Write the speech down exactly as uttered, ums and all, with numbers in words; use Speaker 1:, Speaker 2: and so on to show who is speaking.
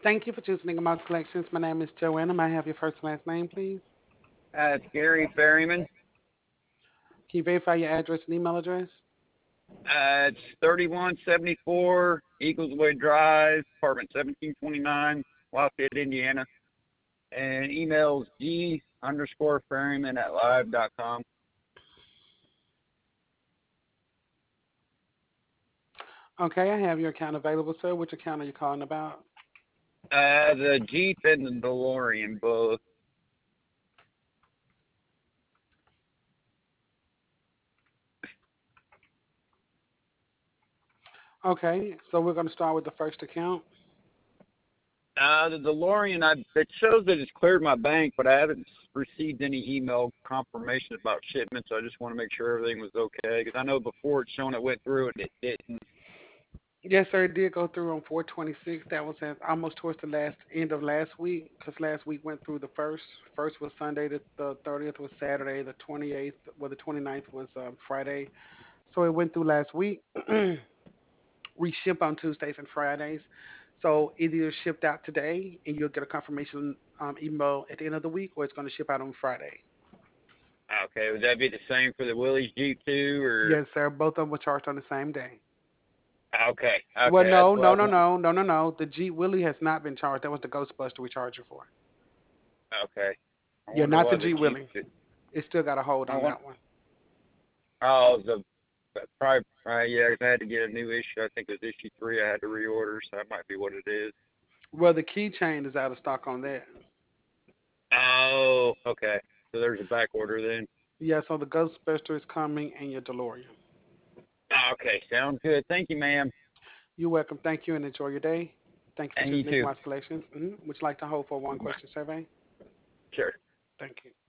Speaker 1: Thank you for choosing Inglemouse Collections. My name is Joanna. May I have your first and last name, please?
Speaker 2: Uh, it's Gary Ferryman.
Speaker 1: Can you verify your address and email address?
Speaker 2: Uh, it's thirty-one seventy-four Eaglesway Drive, apartment seventeen twenty-nine, Lafayette, Indiana. And emails G underscore Ferryman at live dot com.
Speaker 1: Okay, I have your account available, sir. Which account are you calling about?
Speaker 2: Uh, the Jeep and the DeLorean both.
Speaker 1: Okay, so we're going to start with the first account.
Speaker 2: Uh, the DeLorean, I it shows that it's cleared my bank, but I haven't received any email confirmation about shipment, so I just want to make sure everything was okay. Because I know before it's shown it went through and it didn't.
Speaker 1: Yes, sir, it did go through on four twenty-six. That was at almost towards the last end of last week, because last week went through the first. First was Sunday, the, the thirtieth was Saturday, the twenty-eighth, well, the twenty-ninth was um, Friday. So it went through last week. We ship on Tuesdays and Fridays. So it either shipped out today and you'll get a confirmation um, email at the end of the week, or it's going to ship out on Friday.
Speaker 2: Okay, would that be the same for the Willys Jeep too, or
Speaker 1: Yes, sir. Both of them were charged on the same day.
Speaker 2: okay,
Speaker 1: Well,
Speaker 2: okay, that's
Speaker 1: no,
Speaker 2: what I
Speaker 1: no,
Speaker 2: was
Speaker 1: no,
Speaker 2: wanting.
Speaker 1: no, no, no, no. The Jeep Willie has not been charged. That was the Ghostbuster we charged you for.
Speaker 2: Okay, I
Speaker 1: Yeah,
Speaker 2: wonder
Speaker 1: not the
Speaker 2: why the
Speaker 1: Jeep
Speaker 2: Jeep.
Speaker 1: Willie. It still got a hold
Speaker 2: I
Speaker 1: on
Speaker 2: want.
Speaker 1: that one.
Speaker 2: Oh, the probably. Uh, yeah, 'cause I had to get a new issue. I think it was issue three. I had to reorder, so that might be what it is.
Speaker 1: Well, the keychain is out of stock on that.
Speaker 2: Oh, okay. So there's a back order then.
Speaker 1: Yeah, so the Ghostbuster is coming and your DeLorean.
Speaker 2: Okay, sounds good. Thank you, ma'am.
Speaker 1: You're welcome. Thank you and enjoy your day. Thank you for
Speaker 2: And you
Speaker 1: choosing
Speaker 2: too.
Speaker 1: Nick Collections. Mm-hmm. Would you like to hold for one
Speaker 2: Bye.
Speaker 1: question survey?
Speaker 2: Sure.
Speaker 1: Thank you.